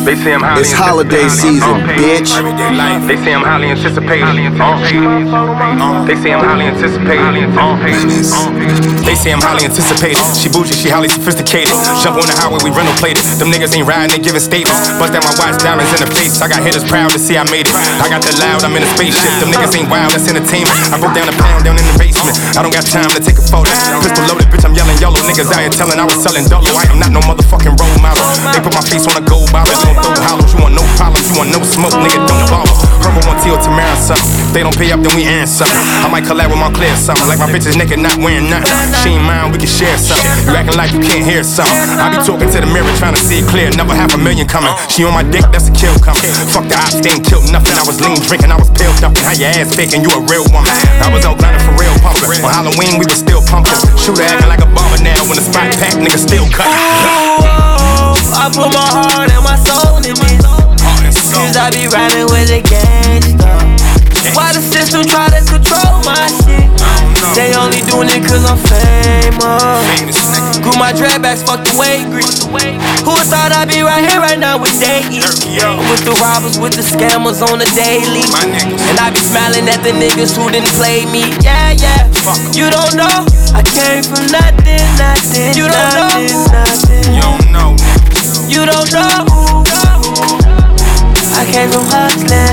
They say I'm highly It's holiday season, bitch. They say I'm highly anticipated. They say I'm highly anticipated. They say I'm highly anticipated. She bougie, she highly sophisticated. Jump on the highway, we rental plated. Them niggas ain't riding, they giving statements. Bust down my watch, diamonds in the face. I got hitters proud to see I made it. I got the loud, I'm in a spaceship. Them niggas ain't wild, that's entertainment. I broke down a pound down in the basement. I don't got time to take a photo. Pistol loaded, bitch, I'm yelling YOLO. Niggas out here telling I was selling dolo. I am not no motherfucking role model. They put my face on a gold bottle. You don't throw hollows, you want no problems, you want no smoke, nigga, don't bother. Purple one till Tamara something. If they don't pay up, then we earn something. I might collab with my clear something. Like my bitches naked, not wearing nothing. She ain't mine, we can share something. You acting like you can't hear something. I be talking to the mirror, trying to see it clear. Never $500,000 coming. She on my dick, that's a kill coming. Fuck the ops, they ain't killed nothing. I was lean drinking, I was pale ducking. How your ass faking, you a real woman. I was out grinding for real pumping. On Halloween, we was still pumping. Shooter acting like a bomber now. When the spot pack, nigga still cutting. I put my heart and my soul in this. Cause I be riding with a gangsta. Why the system try to control my shit? They only doing it cause I'm famous. Grew my dreadbacks, fuck the way grease. Who thought I'd be right here right now with they eat? With the robbers, with the scammers on the daily. And I be smiling at the niggas who didn't play me. Yeah, yeah. You don't know, I came from nothing, nothing. You don't know, nothing. You don't know. You don't know. I came from hustling.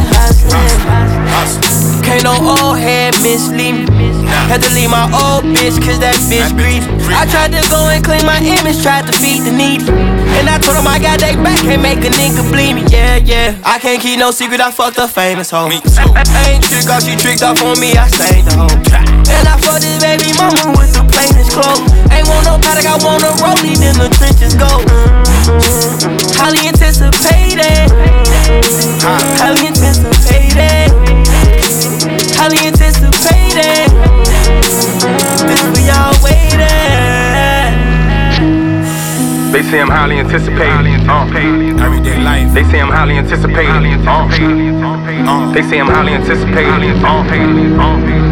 Can't no old head mislead me. Had to leave my old bitch cause that bitch grief. I tried to go and clean my image, tried to feed the needy. And I told them I got they back, can't make a nigga bleed me. Yeah, yeah, I can't keep no secret, I fucked a famous hoe. I ain't trick off, she tricked off on me, I saved the hoe. And I fucked this baby mama with the plainest clothes. Ain't want no product, I want a rollie, then the trenches go. Highly anticipated. Highly anticipated. Highly anticipated. This we all waiting. They say I'm highly anticipated. Everyday life. They say I'm highly anticipated. They say I'm highly anticipated.